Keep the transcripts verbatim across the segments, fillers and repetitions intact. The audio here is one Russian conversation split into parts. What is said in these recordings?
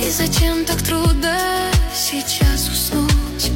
И зачем так трудно сейчас уснуть?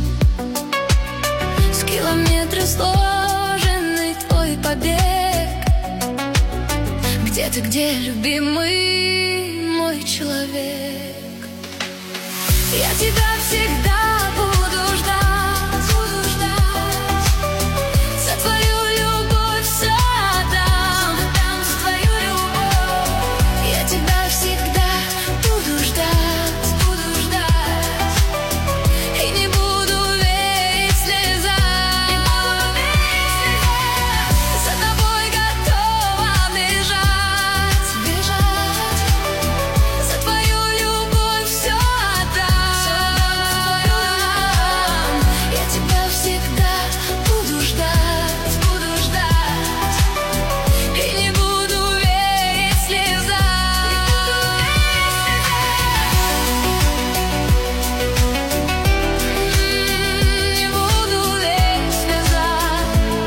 С километра сложенный твой побег. Где ты, где, любимый мой человек? Я тебя всегда буду ждать, буду ждать. За твою любовь все отдам, отдам за твою любовь. Я тебя всегда буду ждать, буду ждать. И не буду верить слезам, не буду верить слезам. За тобой готова бежать, бежать. За твою любовь все отдам, все отдам. Я тебя всегда буду ждать, буду ждать. И не буду верить слезам, не буду верить слезам.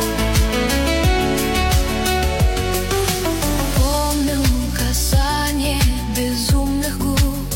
Помню касание безумных губ,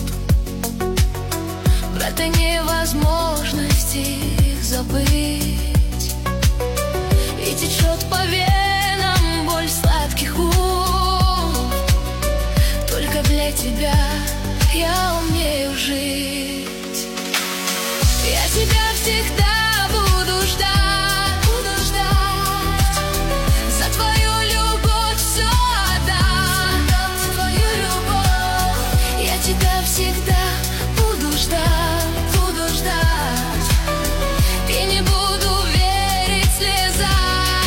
про этой невозможности их забыть. И течет по венам боль сладких уст. Только для тебя я умею жить. Я тебя всегда буду ждать, буду ждать. За твою любовь все отдам, отдам за твою любовь. Я тебя всегда буду ждать, буду ждать. И не буду верить слезам.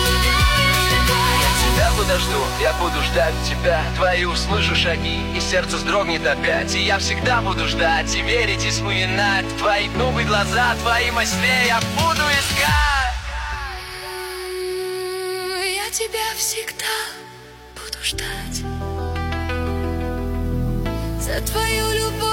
Я тебя подожду, я буду ждать тебя. Твои услышу шаги, и сердце вздрогнет опять. И я всегда буду ждать, и верить, и вспоминать твои новые глаза, твои мысли я буду искать. Я тебя всегда буду ждать. За твою любовь